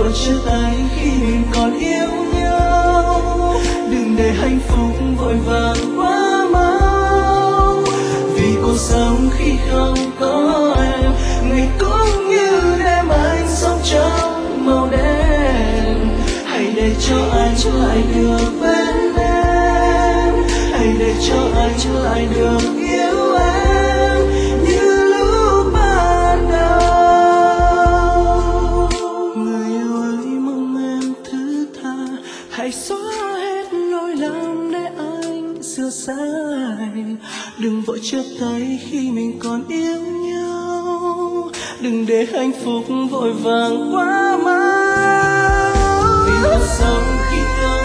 vội chia tay khi mình còn yêu nhau. Đừng để hạnh phúc vội vàng quá mau, vì cuộc sống khi không có em, ngày cũng như đêm anh sống trong màu đen. Hãy để cho anh lại được bên em, hãy để cho anh lại được yêu em như lúc ban đầu. Người yêu ơi, mong em thứ tha, hãy xóa hết lỗi lầm để anh sửa sai. Đừng vội chia tay khi mình còn yêu nhau, đừng để hạnh phúc vội vàng quá mau, vì cuộc sống khi không